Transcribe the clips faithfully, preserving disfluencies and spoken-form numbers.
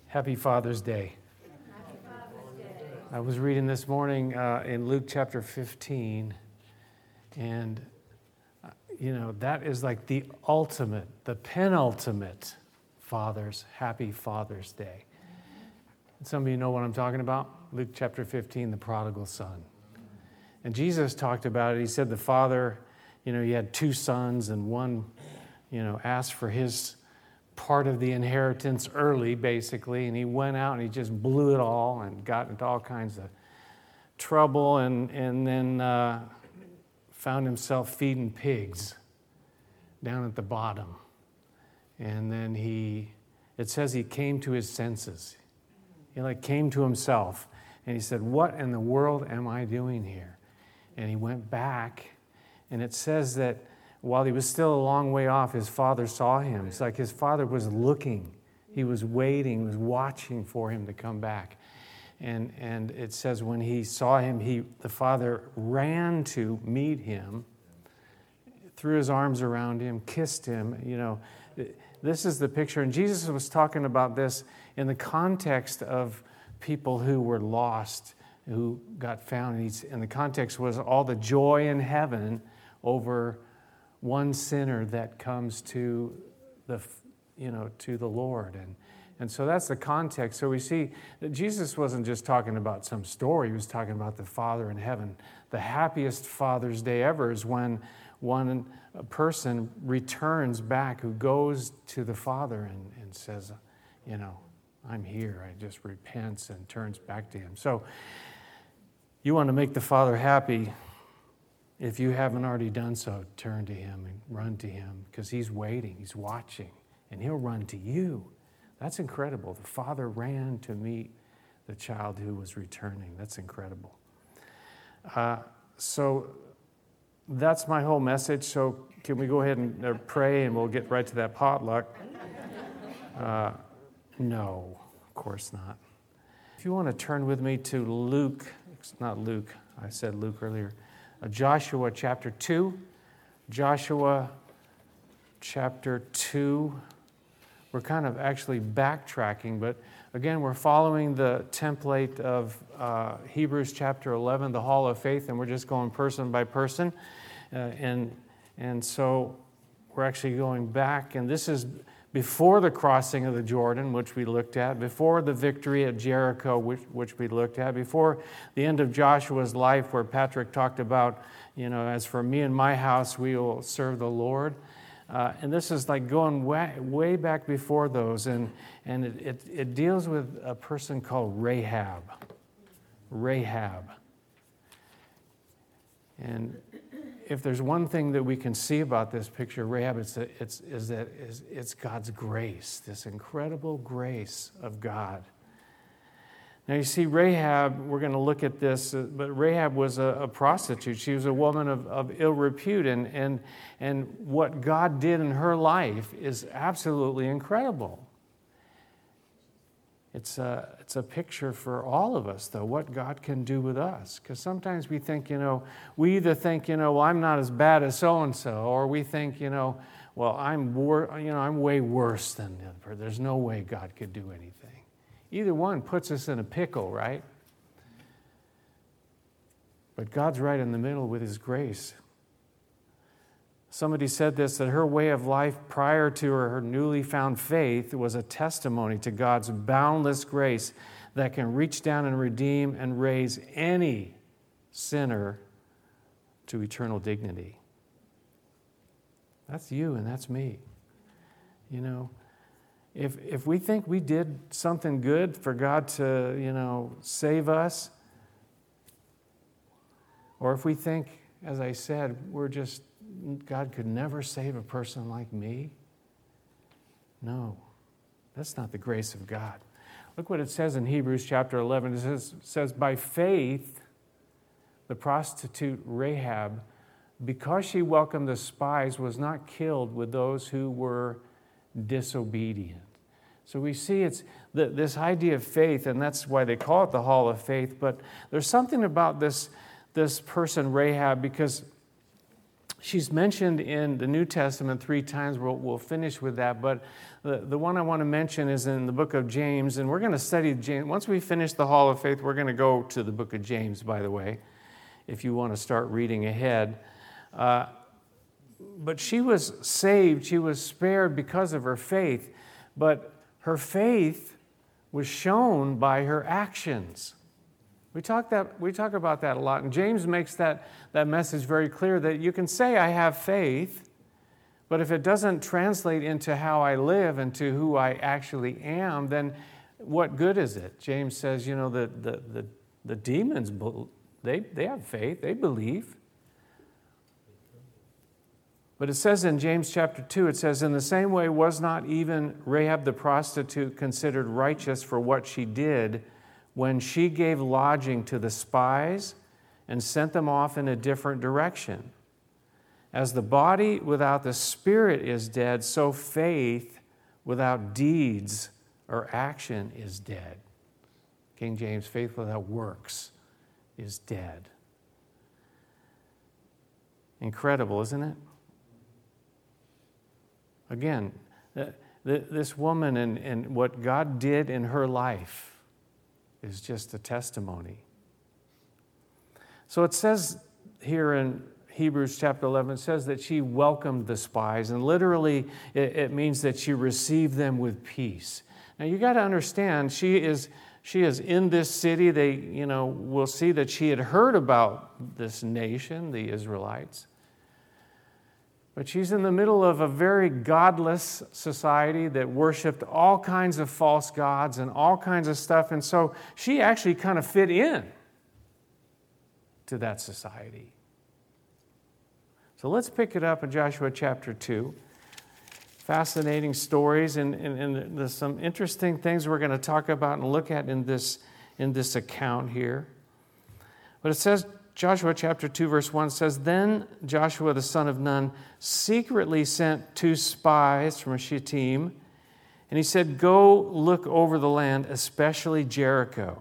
Happy Father's Day. Happy Father's Day. I was reading this morning uh, in Luke chapter fifteen, and, uh, you know, that is like the ultimate, the penultimate Father's, Happy Father's Day. Some of you know what I'm talking about. Luke chapter fifteen, the prodigal son. And Jesus talked about it. He said the father, you know, he had two sons, and one, you know, asked for his part of the inheritance early, basically, and he went out and he just blew it all and got into all kinds of trouble, and, and then uh, found himself feeding pigs down at the bottom. And then he, it says he came to his senses. He like came to himself, and he said, "What in the world am I doing here?" And he went back, and it says that while he was still a long way off, his father saw him. It's like his father was looking. He was waiting, was watching for him to come back. And and it says when he saw him, he the father ran to meet him, threw his arms around him, kissed him. You know, this is the picture. And Jesus was talking about this in the context of people who were lost, who got found. And, he's, and the context was all the joy in heaven over one sinner that comes to the, you know, to the Lord. And, and so that's the context. So we see that Jesus wasn't just talking about some story. He was talking about the Father in heaven. The happiest Father's Day ever is when one a person returns back, who goes to the Father and, and says, you know, I'm here. I just repents and turns back to him. So you want to make the Father happy. If you haven't already done so, turn to him and run to him, because he's waiting, he's watching, and he'll run to you. That's incredible. The father ran to meet the child who was returning. That's incredible. Uh, so that's my whole message. So can we go ahead and uh, pray, and we'll get right to that potluck? Uh, no, of course not. If you want to turn with me to Luke, it's not Luke, I said Luke earlier. Joshua chapter two. Joshua chapter two. We're kind of actually backtracking, but again, we're following the template of uh, Hebrews chapter eleven, the Hall of Faith, and we're just going person by person. Uh, and, and so we're actually going back, and this is before the crossing of the Jordan, which we looked at, before the victory at Jericho, which, which we looked at, before the end of Joshua's life, where Patrick talked about, you know, as for me and my house, we will serve the Lord. Uh, and this is like going way, way back before those, and, and it, it, it deals with a person called Rahab. Rahab. And if there's one thing that we can see about this picture of Rahab, it's, a, it's, is that it's, it's God's grace, this incredible grace of God. Now you see, Rahab, we're going to look at this, uh, but Rahab was a, a prostitute. She was a woman of, of ill repute, and, and, and what God did in her life is absolutely incredible. It's a, it's a picture for all of us, though, what God can do with us. Because sometimes we think, you know, we either think, you know, well, I'm not as bad as so-and-so, or we think, you know, well, I'm wor- you know, I'm way worse than the other person. There's no way God could do anything. Either one puts us in a pickle, right? But God's right in the middle with his grace. Somebody said this, that her way of life prior to her, her newly found faith was a testimony to God's boundless grace that can reach down and redeem and raise any sinner to eternal dignity. That's you and that's me. You know, if if we think we did something good for God to, you know, save us, or if we think, as I said, we're just God could never save a person like me. No, that's not the grace of God. Look what it says in Hebrews chapter eleven. It says, it says, by faith, the prostitute Rahab, because she welcomed the spies, was not killed with those who were disobedient. So we see it's the, this idea of faith, and that's why they call it the Hall of Faith. But there's something about this, this person, Rahab, because she's mentioned in the New Testament three times. We'll, we'll finish with that. But the, the one I want to mention is in the book of James. And we're going to study James. Once we finish the Hall of Faith, we're going to go to the book of James, by the way, if you want to start reading ahead. Uh, but she was saved. She was spared because of her faith. But her faith was shown by her actions. We talk that we talk about that a lot, and James makes that, that message very clear that you can say I have faith, but if it doesn't translate into how I live and to who I actually am, then what good is it? James says, you know, the the the, the demons, they, they have faith, they believe. But it says in James chapter two, it says, in the same way was not even Rahab the prostitute considered righteous for what she did when she gave lodging to the spies and sent them off in a different direction. As the body without the spirit is dead, so faith without deeds or action is dead. King James, faith without works is dead. Incredible, isn't it? Again, this woman and, and what God did in her life is just a testimony. So it says here in Hebrews chapter eleven, it says that she welcomed the spies, and literally it, it means that she received them with peace. Now you got to understand, she is she is in this city. They, you know, we'll see that she had heard about this nation, the Israelites. But she's in the middle of a very godless society that worshiped all kinds of false gods and all kinds of stuff. And so she actually kind of fit in to that society. So let's pick it up in Joshua chapter two. Fascinating stories, and, and, and there's some interesting things we're going to talk about and look at in this, in this account here. But it says, Joshua chapter two, verse one says, then Joshua the son of Nun secretly sent two spies from Shittim, and he said, go look over the land, especially Jericho.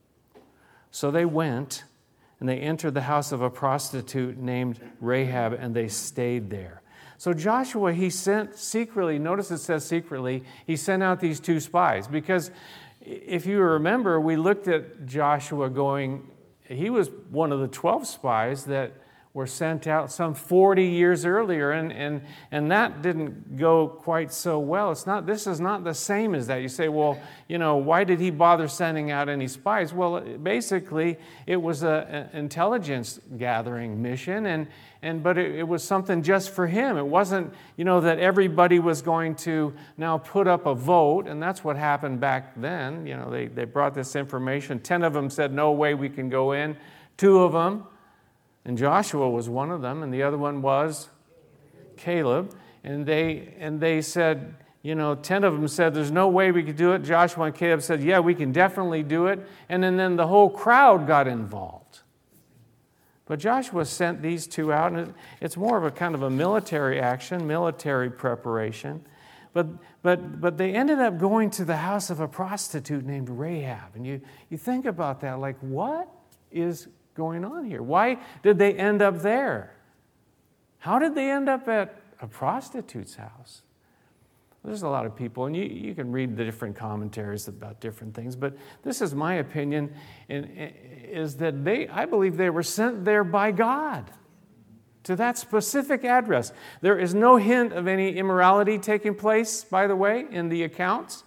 So they went, and they entered the house of a prostitute named Rahab, and they stayed there. So Joshua, he sent secretly, notice it says secretly, he sent out these two spies, because if you remember, we looked at Joshua going, he was one of the twelve spies that were sent out some forty years earlier, and, and, and that didn't go quite so well. It's not, this is not the same as that. You say, well, you know, why did he bother sending out any spies? Well, basically, it was an intelligence gathering mission, and, and but it, it was something just for him. It wasn't, you know, that everybody was going to now put up a vote, and that's what happened back then. You know, they, they brought this information. Ten of them said, no way we can go in. Two of them, and Joshua was one of them, and the other one was Caleb. And they and they said, you know, ten of them said, there's no way we could do it. Joshua and Caleb said, yeah, we can definitely do it. And then, then the whole crowd got involved. But Joshua sent these two out, and it's more of a kind of a military action, military preparation. But but but they ended up going to the house of a prostitute named Rahab. And you, you think about that, like, what is going on here? Why did they end up there? How did they end up at a prostitute's house? There's a lot of people, and you, you can read the different commentaries about different things, but this is my opinion, and is that they, I believe they were sent there by God to that specific address. There is no hint of any immorality taking place, by the way, in the accounts,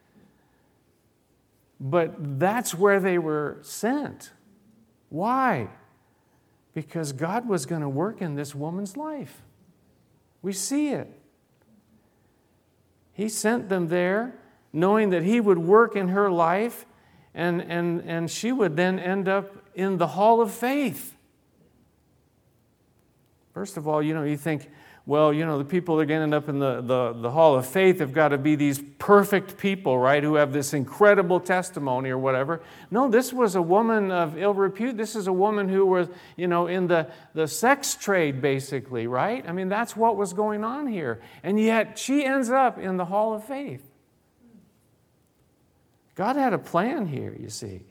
but that's where they were sent. Why? Because God was going to work in this woman's life. We see it. He sent them there knowing that He would work in her life, and, and, and she would then end up in the Hall of Faith. First of all, you know, you think, well, you know, the people that are going to end up in the, the, the Hall of Faith have got to be these perfect people, right, who have this incredible testimony or whatever. No, this was a woman of ill repute. This is a woman who was, you know, in the, the sex trade, basically, right? I mean, that's what was going on here. And yet, she ends up in the Hall of Faith. God had a plan here, you see.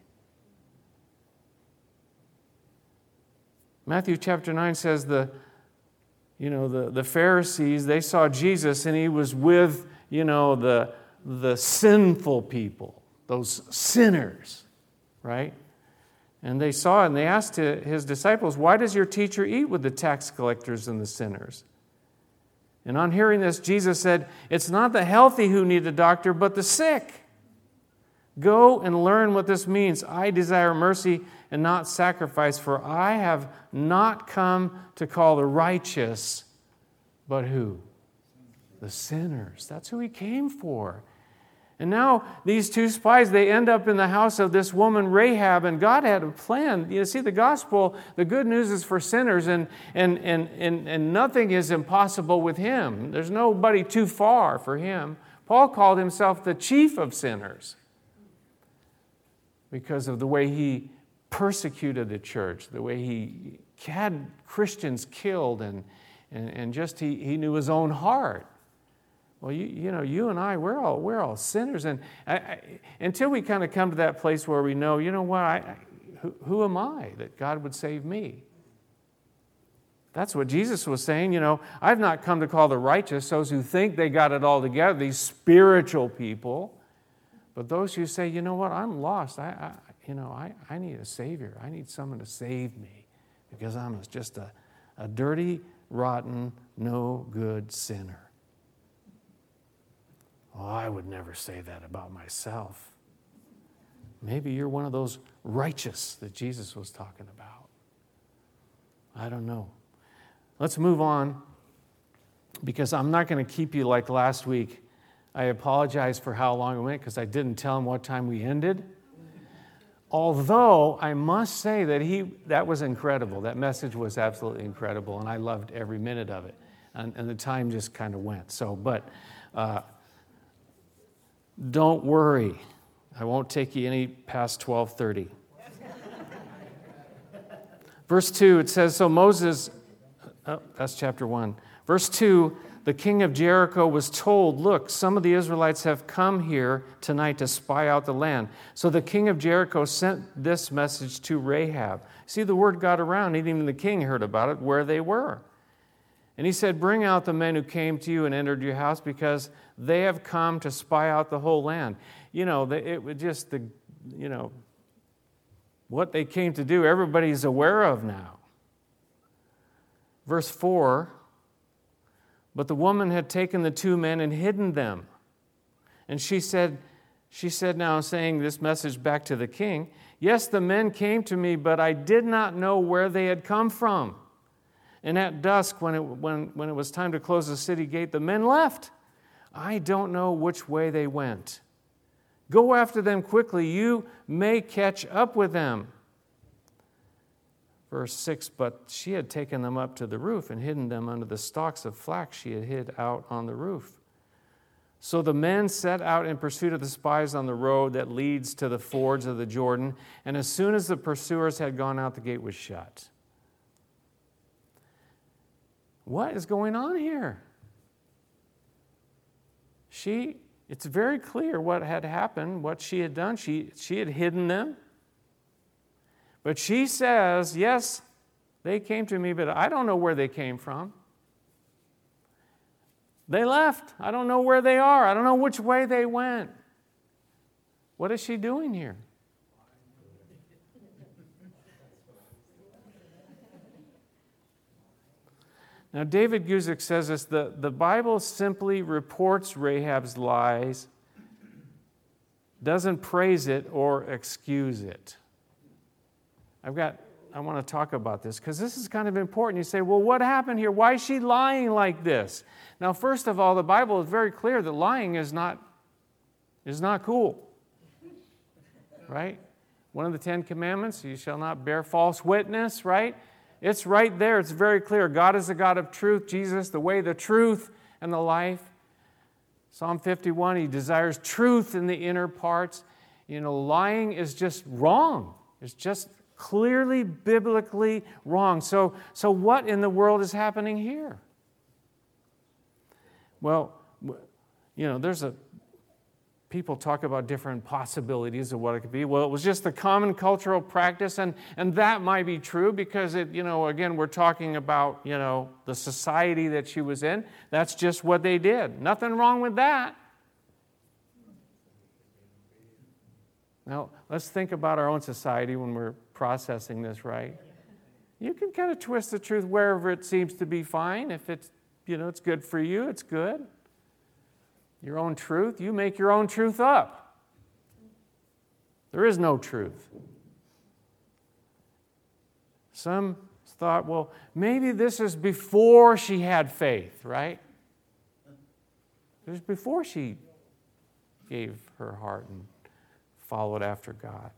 Matthew chapter nine says the you know, the, the Pharisees, they saw Jesus and he was with, you know, the, the sinful people, those sinners, right? And they saw it and they asked his disciples, why does your teacher eat with the tax collectors and the sinners? And on hearing this, Jesus said, it's not the healthy who need a doctor, but the sick. Go and learn what this means. I desire mercy and not sacrifice, for I have not come to call the righteous, but who? The sinners. That's who he came for. And now these two spies, they end up in the house of this woman Rahab, and God had a plan. You see, the gospel, the good news is for sinners, and, and, and, and, and nothing is impossible with him. There's nobody too far for him. Paul called himself the chief of sinners because of the way he persecuted the church, the way he had Christians killed, and, and, and just he, he knew his own heart. Well, you, you know, you and I, we're all we're all sinners, and I, I, until we kind of come to that place where we know, you know what, I, I, who, who am I that God would save me? That's what Jesus was saying. You know, I've not come to call the righteous, those who think they got it all together, these spiritual people, but those who say, you know what, I'm lost. I, I you know, I, I need a Savior. I need someone to save me because I'm just a, a dirty, rotten, no good sinner. Oh, I would never say that about myself. Maybe you're one of those righteous that Jesus was talking about. I don't know. Let's move on, because I'm not going to keep you like last week. I apologize for how long it went because I didn't tell him what time we ended. Although I must say that he that was incredible. That message was absolutely incredible, and I loved every minute of it. And, and the time just kind of went. So, but... Uh, Don't worry. I won't take you any past twelve thirty. Verse two, it says, so Moses, oh, that's chapter one. Verse two, the king of Jericho was told, look, some of the Israelites have come here tonight to spy out the land. So the king of Jericho sent this message to Rahab. See, the word got around. Even the king heard about it, where they were. And he said, bring out the men who came to you and entered your house, because they have come to spy out the whole land. You know, it was just the, you know, what they came to do, everybody's aware of now. Verse four, but the woman had taken the two men and hidden them. And she said, she said now, saying this message back to the king, yes, the men came to me, but I did not know where they had come from. And at dusk, when it, when, when it was time to close the city gate, the men left. I don't know which way they went. Go after them quickly. You may catch up with them. Verse six, but she had taken them up to the roof and hidden them under the stalks of flax she had hid out on the roof. So the men set out in pursuit of the spies on the road that leads to the fords of the Jordan, and as soon as the pursuers had gone out, the gate was shut. What is going on here? She, it's very clear what had happened, what she had done. She, she had hidden them. But she says, yes, they came to me, but I don't know where they came from. They left. I don't know where they are. I don't know which way they went. What is she doing here? Now, David Guzik says this, the, the Bible simply reports Rahab's lies, doesn't praise it or excuse it. I've got, I want to talk about this because this is kind of important. You say, well, what happened here? Why is she lying like this? Now, first of all, the Bible is very clear that lying is not, is not cool. Right? One of the Ten Commandments, you shall not bear false witness, right? It's right there. It's very clear. God is the God of truth. Jesus, the way, the truth, and the life. Psalm fifty-one, he desires truth in the inner parts. You know, lying is just wrong. It's just clearly biblically wrong. So, so what in the world is happening here? Well, you know, there's a people talk about different possibilities of what it could be. Well, it was just the common cultural practice, and, and that might be true because, it, you know, again, we're talking about, you know, the society that she was in. That's just what they did. Nothing wrong with that. Now, let's think about our own society when we're processing this, right? You can kind of twist the truth wherever it seems to be fine. If it's, you know, it's good for you, it's good. Your own truth, you make your own truth up. There is no truth. Some thought, well, maybe this is before she had faith, right? It was before she gave her heart and followed after God.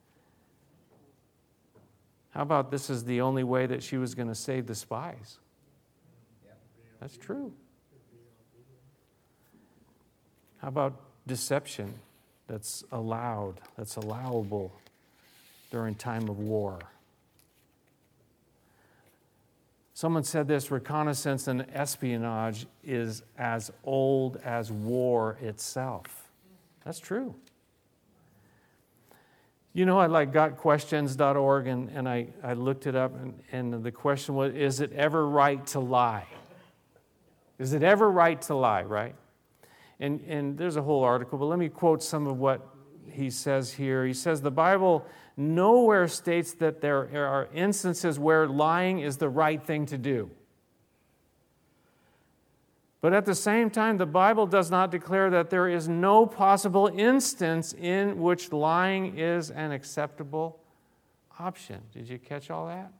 How about this is the only way that she was going to save the spies? That's true. How about deception that's allowed, that's allowable during time of war? Someone said this: reconnaissance and espionage is as old as war itself. That's true. You know, I like got questions dot org, and, and I, I looked it up, and, and the question was, is it ever right to lie? Is it ever right to lie, right? And, and there's a whole article, but let me quote some of what he says here. He says, the Bible nowhere states that there are instances where lying is the right thing to do. But at the same time, the Bible does not declare that there is no possible instance in which lying is an acceptable option. Did you catch all that?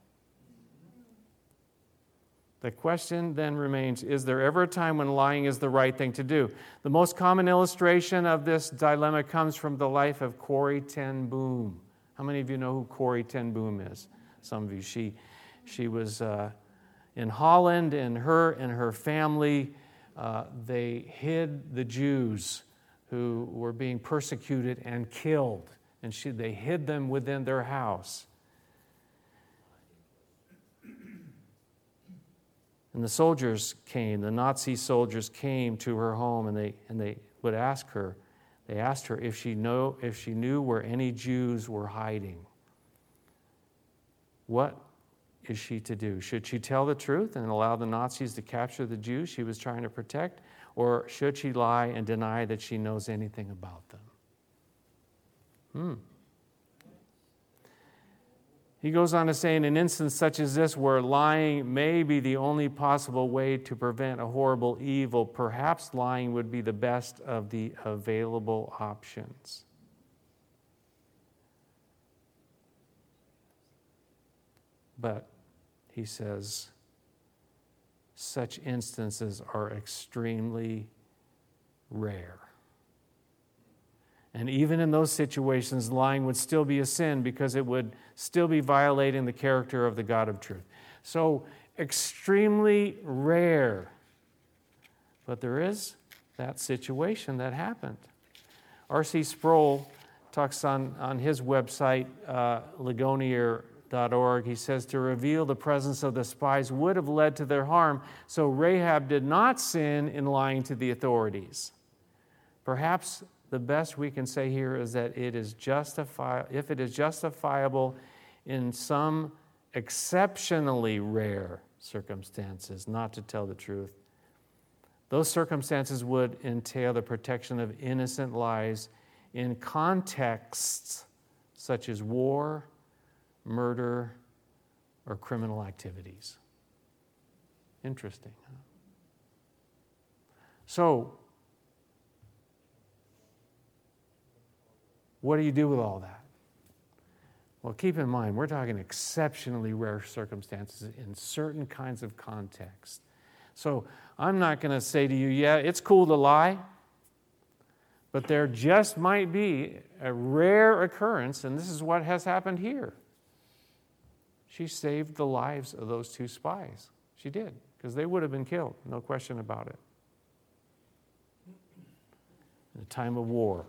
The question then remains, is there ever a time when lying is the right thing to do? The most common illustration of this dilemma comes from the life of Corrie ten Boom. How many of you know who Corrie ten Boom is? Some of you. She, she was uh, in Holland, and her and her family, uh, they hid the Jews who were being persecuted and killed. And she, they hid them within their house. And the soldiers came, the Nazi soldiers came to her home, and they and they would ask her, they asked her if she know if she knew where any Jews were hiding. What is she to do? Should she tell the truth and allow the Nazis to capture the Jews she was trying to protect? Or should she lie and deny that she knows anything about them? Hmm. He goes on to say, in an instance such as this, where lying may be the only possible way to prevent a horrible evil, perhaps lying would be the best of the available options. But, he says, such instances are extremely rare. And even in those situations, lying would still be a sin because it would still be violating the character of the God of truth. So, extremely rare. But there is that situation that happened. R C Sproul talks on, on his website, uh, Ligonier dot org. He says, to reveal the presence of the spies would have led to their harm, so Rahab did not sin in lying to the authorities. Perhaps the best we can say here is that it is justifiable, if it is justifiable in some exceptionally rare circumstances, not to tell the truth. Those circumstances would entail the protection of innocent lives in contexts such as war, murder, or criminal activities. Interesting, huh? So, what do you do with all that? Well, keep in mind, we're talking exceptionally rare circumstances in certain kinds of contexts. So I'm not going to say to you, yeah, it's cool to lie, but there just might be a rare occurrence, and this is what has happened here. She saved the lives of those two spies. She did, because they would have been killed, no question about it. In a time of war,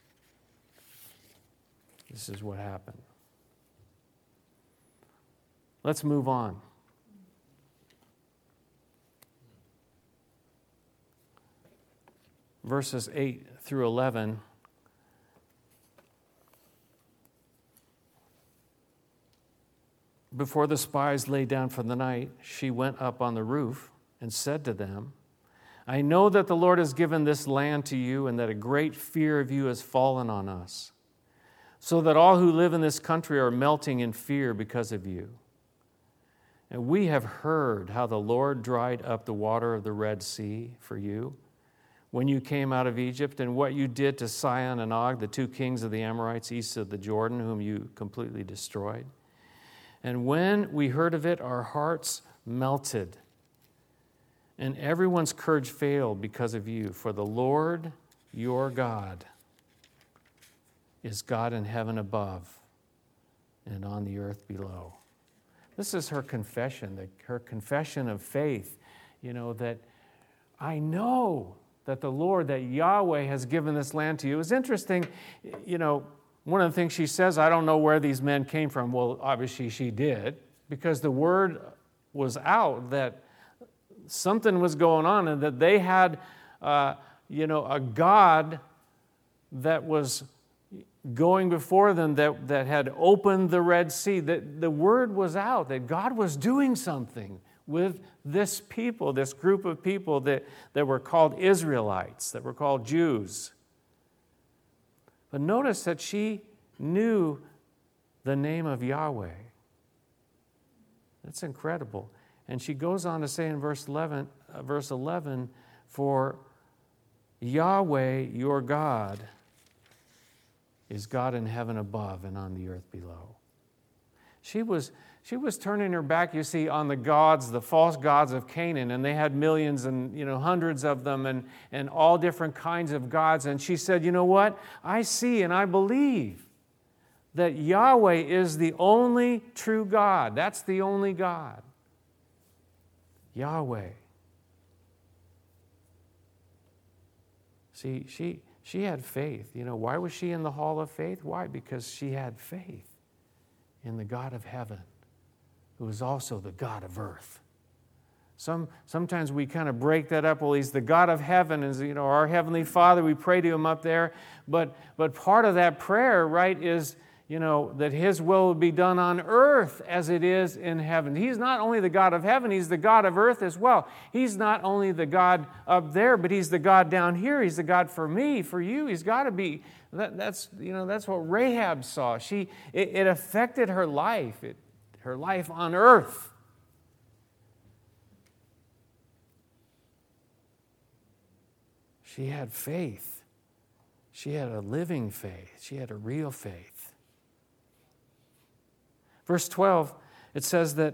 this is what happened. Let's move on. Verses eight through eleven before the spies lay down for the night, she went up on the roof and said to them, I know that the Lord has given this land to you and that a great fear of you has fallen on us, so that all who live in this country are melting in fear because of you. And we have heard how the Lord dried up the water of the Red Sea for you when you came out of Egypt, and what you did to Sihon and Og, the two kings of the Amorites east of the Jordan, whom you completely destroyed. And when we heard of it, our hearts melted, and everyone's courage failed because of you. For the Lord your God is God in heaven above and on the earth below. This is her confession, the, her confession of faith, you know, that I know that the Lord, that Yahweh has given this land to you. It's interesting, you know, one of the things she says, I don't know where these men came from. Well, obviously she did, because the word was out that something was going on and that they had, uh, you know, a God that was going before them, that, that had opened the Red Sea. That the word was out that God was doing something with this people, this group of people that, that were called Israelites, that were called Jews. But notice that she knew the name of Yahweh. That's incredible. And she goes on to say in verse eleven, uh, verse eleven, for Yahweh your God is God in heaven above and on the earth below. She was She was turning her back, you see, on the gods, the false gods of Canaan, and they had millions and, you know, hundreds of them and, and all different kinds of gods. And she said, you know what? I see and I believe that Yahweh is the only true God. That's the only God. Yahweh. See, she, she had faith. You know, why was she in the hall of faith? Why? Because she had faith in the God of heaven, who is also the God of earth. Some, sometimes we kind of break that up. Well, he's the God of heaven, is, you know, our Heavenly Father. We pray to him up there. But, but part of that prayer, right, is, you know, that his will will be done on earth as it is in heaven. He's not only the God of heaven, he's the God of earth as well. He's not only the God up there, but he's the God down here. He's the God for me, for you. He's got to be. That, that's, you know, that's what Rahab saw. She, it, it affected her life. It, her life on earth. She had faith. She had a living faith. She had a real faith. Verse twelve, it says that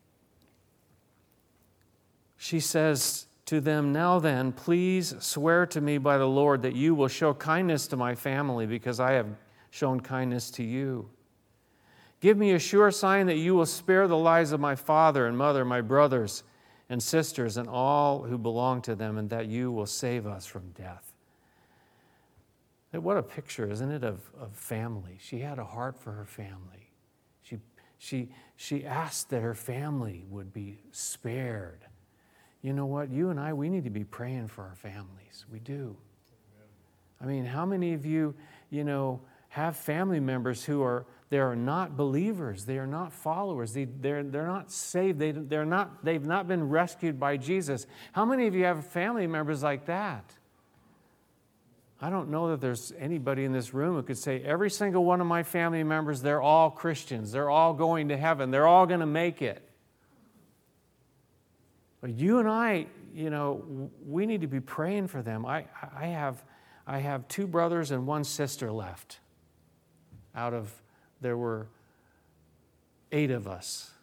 she says to them, now then, please swear to me by the Lord that you will show kindness to my family because I have shown kindness to you. Give me a sure sign that you will spare the lives of my father and mother, my brothers and sisters, and all who belong to them, and that you will save us from death. What a picture, isn't it, of, of family. She had a heart for her family. She, she, she asked that her family would be spared. You know what? You and I, we need to be praying for our families. We do. I mean, how many of you, you know, have family members who are They are not believers. They are not followers. They, they're, they're not saved. They, they're not, they've not been rescued by Jesus. How many of you have family members like that? I don't know that there's anybody in this room who could say, every single one of my family members, they're all Christians. They're all going to heaven. They're all going to make it. But you and I, you know, we need to be praying for them. I, I, have, I have two brothers and one sister left out of There were eight of us.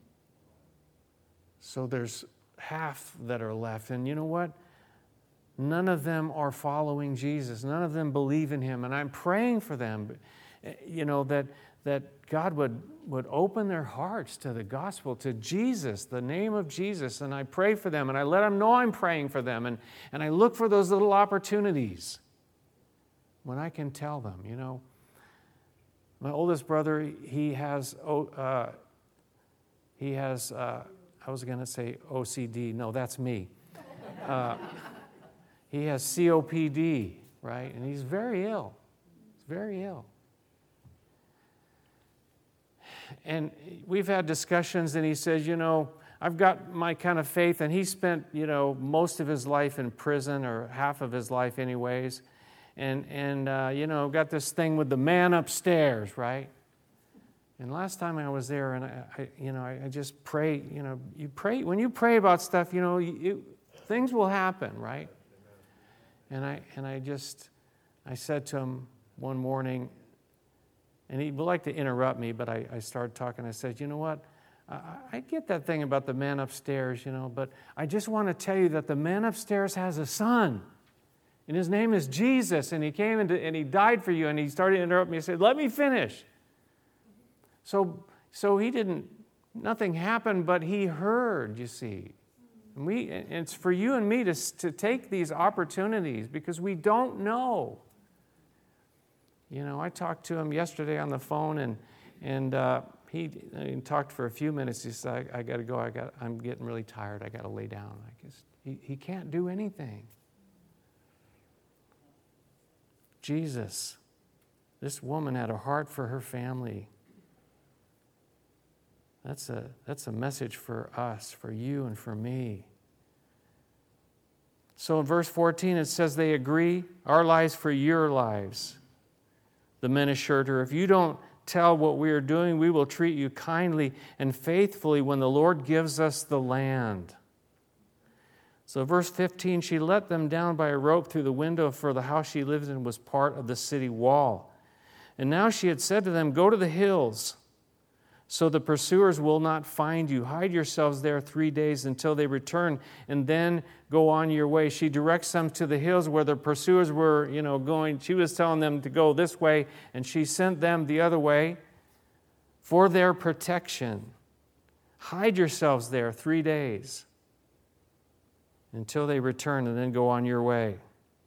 So there's half that are left. And you know what? None of them are following Jesus. None of them believe in him. And I'm praying for them, you know, that, that God would, would open their hearts to the gospel, to Jesus, the name of Jesus. And I pray for them, and I let them know I'm praying for them. And, and I look for those little opportunities when I can tell them, you know, my oldest brother, he has, uh, he has. Uh, I was going to say O C D. No, that's me. Uh, he has C O P D, right? And he's very ill. He's very ill. and we've had discussions, and he says, you know, I've got my kind of faith, and he spent, you know, most of his life in prison, or half of his life anyways, and, and uh, you know, got this thing with the man upstairs, right? And last time I was there, and I, I you know, I, I just pray, you know, you pray, when you pray about stuff, you know, you, you, things will happen, right? And I, and I just, I said to him one morning, and he would like to interrupt me, but I, I started talking. I said, you know what? I, I get that thing about the man upstairs, you know, but I just want to tell you that the man upstairs has a son, and his name is Jesus, and he came into, and he died for you, and he started to interrupt me. He said, let me finish. So, so he didn't, nothing happened, but he heard, you see. And we, and it's for you and me to, to take these opportunities, because we don't know. You know, I talked to him yesterday on the phone, and and uh, he, he talked for a few minutes. He said, I, I got to go. I got, I'm getting really tired. I got to lay down. I guess he, he can't do anything. Jesus, this woman had a heart for her family. That's a, that's a message for us, for you and for me. So in verse fourteen, it says they agree, our lives for your lives. The men assured her, if you don't tell what we are doing, we will treat you kindly and faithfully when the Lord gives us the land. So verse fifteen, she let them down by a rope through the window, for the house she lived in was part of the city wall. And now she had said to them, go to the hills, so the pursuers will not find you. Hide yourselves there three days until they return, and then go on your way. She directs them to the hills where the pursuers were, you know, going. She was telling them to go this way, and she sent them the other way for their protection. Hide yourselves there three days until they return, and then go on your way.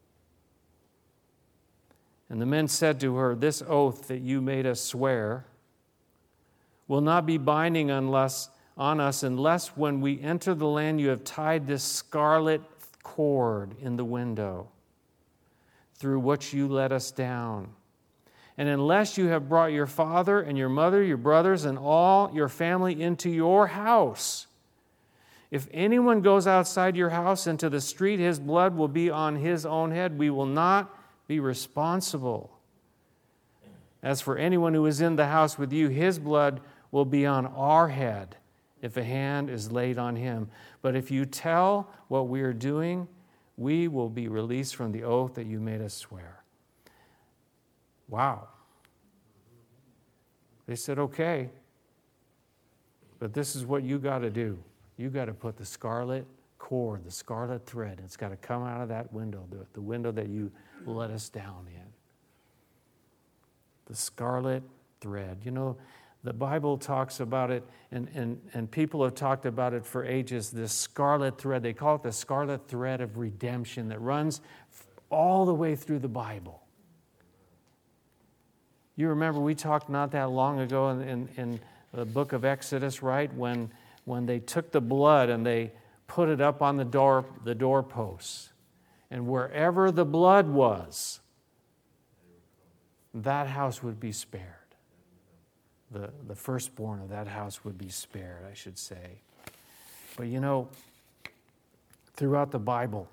And the men said to her, this oath that you made us swear will not be binding unless on us unless when we enter the land you have tied this scarlet cord in the window through which you let us down. And unless you have brought your father and your mother, your brothers, and all your family into your house. If anyone goes outside your house into the street, his blood will be on his own head. We will not be responsible. As for anyone who is in the house with you, his blood will be on our head if a hand is laid on him. But if you tell what we are doing, we will be released from the oath that you made us swear. Wow. They said, okay, but this is what you got to do. You got to put the scarlet cord, the scarlet thread. It's got to come out of that window, the, the window that you let us down in. The scarlet thread. You know, the Bible talks about it, and, and, and people have talked about it for ages, this scarlet thread. They call it the scarlet thread of redemption that runs all the way through the Bible. You remember we talked not that long ago in, in, in the book of Exodus, right? When, when they took the blood and they put it up on the door, the doorposts. And wherever the blood was, that house would be spared. The, the firstborn of that house would be spared, I should say. But you know, throughout the Bible,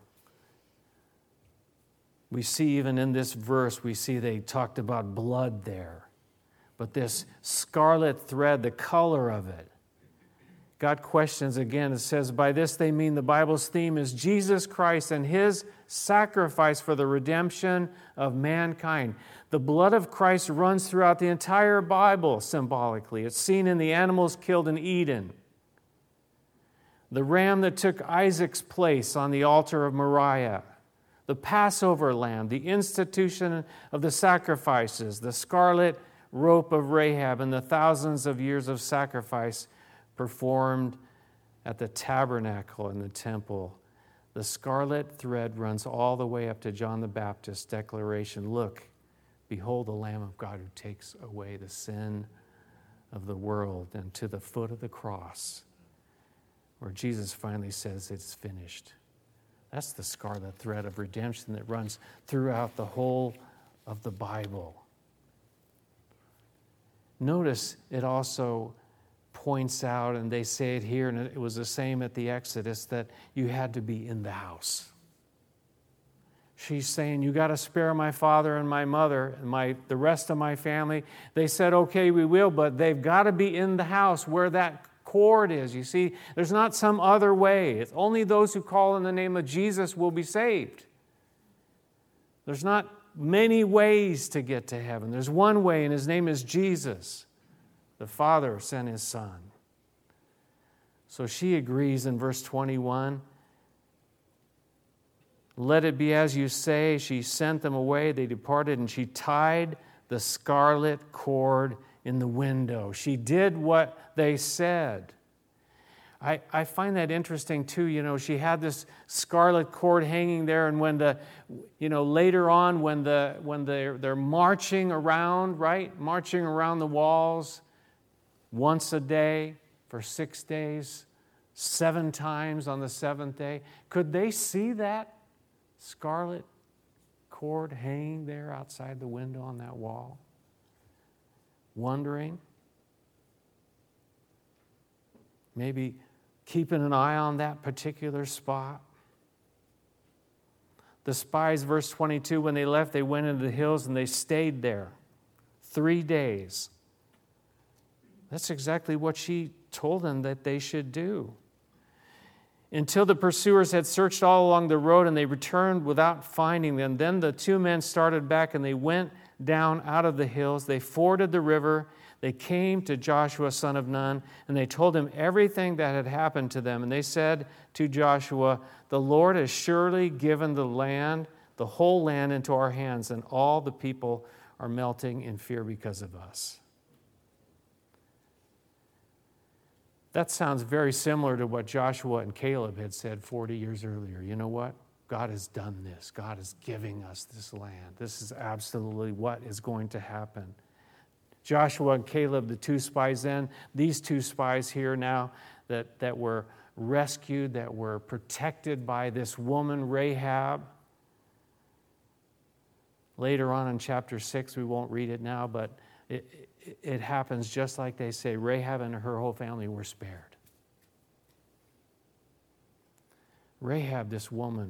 we see even in this verse, we see they talked about blood there. But this scarlet thread, the color of it, God questions again. It says, by this they mean the Bible's theme is Jesus Christ and His sacrifice for the redemption of mankind. The blood of Christ runs throughout the entire Bible symbolically. It's seen in the animals killed in Eden. The ram that took Isaac's place on the altar of Moriah. The Passover lamb, the institution of the sacrifices, the scarlet rope of Rahab, and the thousands of years of sacrifice performed at the tabernacle and the temple. The scarlet thread runs all the way up to John the Baptist's declaration, look, behold the Lamb of God who takes away the sin of the world, and to the foot of the cross, where Jesus finally says it's finished. That's the scarlet thread of redemption that runs throughout the whole of the Bible. Notice it also points out, and they say it here, and it was the same at the Exodus, that you had to be in the house. She's saying, you got to spare my father and my mother and my the rest of my family. They said, okay, we will, but they've got to be in the house where that cord is. You see, there's not some other way. It's only those who call in the name of Jesus will be saved. There's not many ways to get to heaven. There's one way, and his name is Jesus. The Father sent his Son. So she agrees in verse twenty-one. Let it be as you say. She sent them away. They departed, and she tied the scarlet cord in the window. She did what they said. I, I find that interesting too. You know, she had this scarlet cord hanging there, and when the, you know, later on when the when they're they're marching around, right, marching around the walls, once a day for six days, seven times on the seventh day, could they see that scarlet cord hanging there outside the window on that wall? Wondering, maybe keeping an eye on that particular spot. The spies, verse twenty-two, when they left, they went into the hills and they stayed there three days. That's exactly what she told them that they should do. Until the pursuers had searched all along the road and they returned without finding them. Then the two men started back and they went down out of the hills. They forded the river. They came to Joshua, son of Nun, and they told him everything that had happened to them. And they said to Joshua, the Lord has surely given the land, the whole land, into our hands, and all the people are melting in fear because of us. That sounds very similar to what Joshua and Caleb had said forty years earlier. You know what? God has done this. God is giving us this land. This is absolutely what is going to happen. Joshua and Caleb, the two spies then, these two spies here now that, that were rescued, that were protected by this woman, Rahab. Later on in chapter six, we won't read it now, but it, it, it happens just like they say. Rahab and her whole family were spared. Rahab, this woman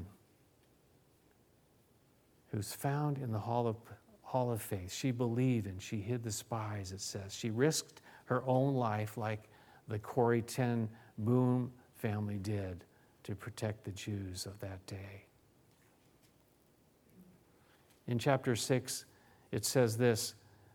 who's found in the hall of Hall of faith. She believed and she hid the spies, it says. She risked her own life like the Corrie ten Boom family did to protect the Jews of that day. In chapter six, it says this.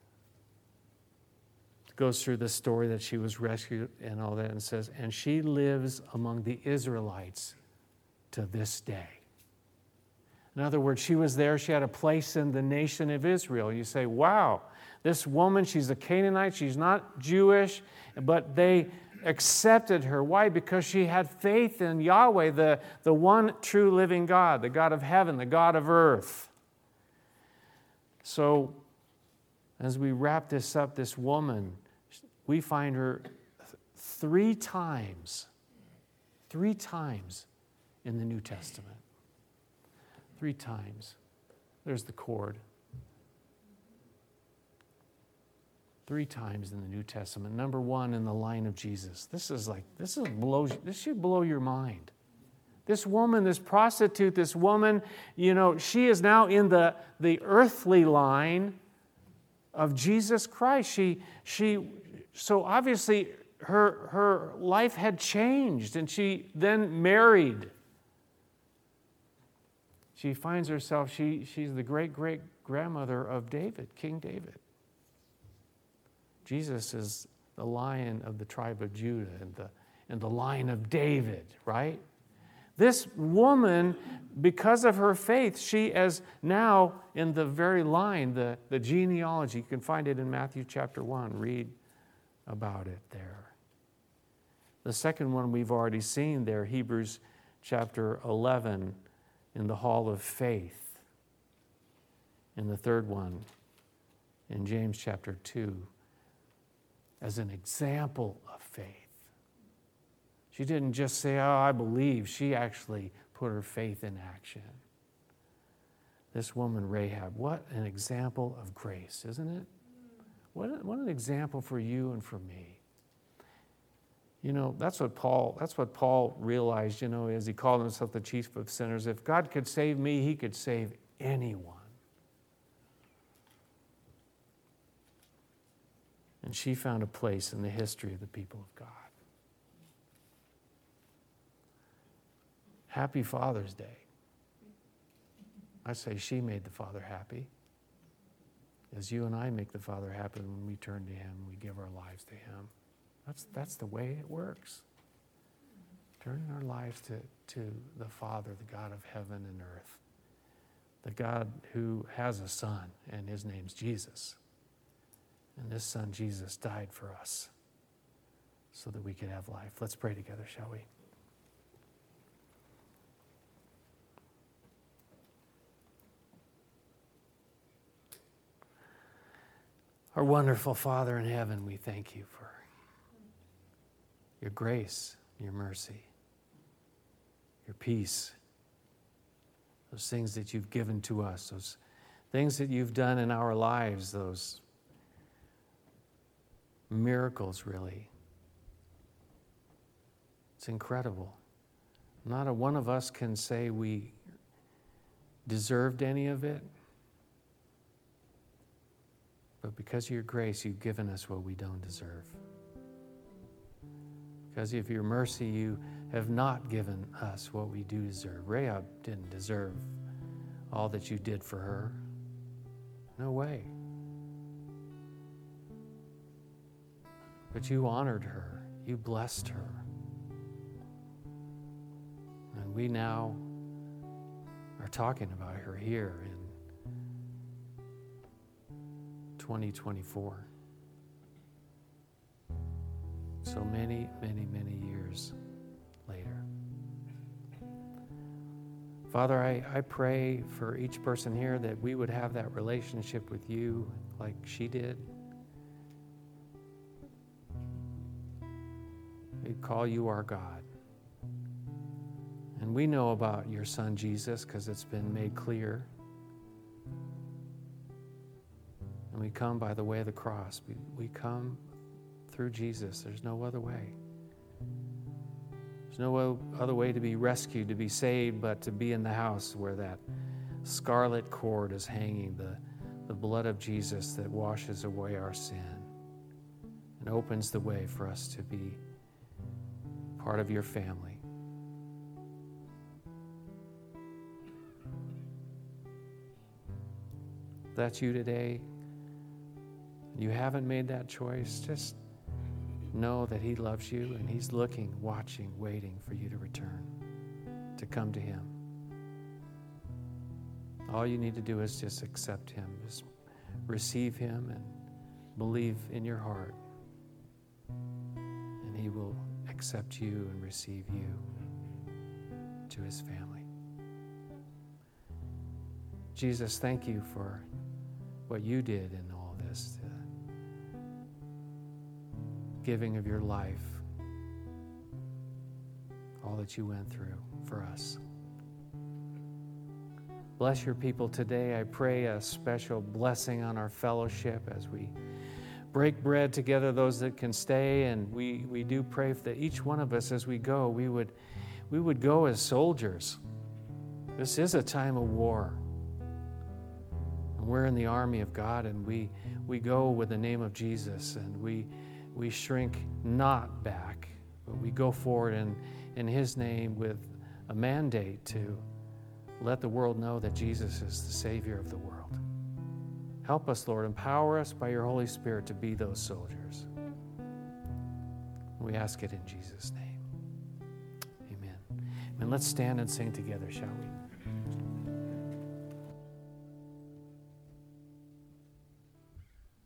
It goes through the story that she was rescued and all that, and says, and she lives among the Israelites to this day. In other words, she was there. She had a place in the nation of Israel. You say, wow, this woman, she's a Canaanite. She's not Jewish, but they accepted her. Why? Because she had faith in Yahweh, the, the one true living God, the God of heaven, the God of earth. So as we wrap this up, this woman, we find her three times, three times in the New Testament. Three times. There's the cord. Three times in the New Testament. Number one, in the line of Jesus. This is like, this is blows, this should blow your mind. This woman, this prostitute, this woman, you know, she is now in the, the earthly line of Jesus Christ. She, she, so obviously her, her life had changed, and she then married. She finds herself, she, she's the great-great-grandmother of David, King David. Jesus is the Lion of the tribe of Judah and the, and the line of David, right? This woman, because of her faith, she is now in the very line, the, the genealogy. You can find it in Matthew chapter one. Read about it there. The second one we've already seen there, Hebrews chapter eleven, in the hall of faith. And the third one, in James chapter two, as an example of faith. She didn't just say, oh, I believe. She actually put her faith in action. This woman, Rahab, what an example of grace, isn't it? What, what an example for you and for me. You know, that's what Paul, that's what Paul realized, you know, as he called himself the chief of sinners. If God could save me, he could save anyone. And she found a place in the history of the people of God. Happy Father's Day. I say she made the Father happy, as you and I make the Father happy when we turn to him, we give our lives to him. That's, that's the way it works. Turning our lives to, to the Father, the God of heaven and earth, the God who has a son, and his name's Jesus. And this son, Jesus, died for us so that we could have life. Let's pray together, shall we? Our wonderful Father in heaven, we thank you for your grace, your mercy, your peace, those things that you've given to us, those things that you've done in our lives, those miracles, really. It's incredible. Not a one of us can say we deserved any of it. But because of your grace, you've given us what we don't deserve. Because of your mercy, you have not given us what we do deserve. Rahab didn't deserve all that you did for her. No way. But you honored her. You blessed her. And we now are talking about her here in twenty twenty-four. So many, many, many years later. Father, I, I pray for each person here that we would have that relationship with you like she did. We'd call you our God. And we know about your son Jesus because it's been made clear. And we come by the way of the cross. We, we come through Jesus. There's no other way. There's no other way to be rescued, to be saved, but to be in the house where that scarlet cord is hanging, the, the blood of Jesus that washes away our sin and opens the way for us to be part of your family. If that's you today, you haven't made that choice, just know that he loves you and he's looking, watching, waiting for you to return, to come to him. All you need to do is just accept him, just receive him and believe in your heart, and he will accept you and receive you to his family. Jesus, thank you for what you did in all this, the giving of your life, all that you went through for us. Bless your people today. I pray a special blessing on our fellowship as we break bread together, those that can stay, and we, we do pray that each one of us as we go, we would, we would go as soldiers. This is a time of war. And we're in the army of God, and we, we go with the name of Jesus, and we, we shrink not back, but we go forward in, in his name with a mandate to let the world know that Jesus is the Savior of the world. Help us, Lord. Empower us by your Holy Spirit to be those soldiers. We ask it in Jesus' name. Amen. And let's stand and sing together, shall we?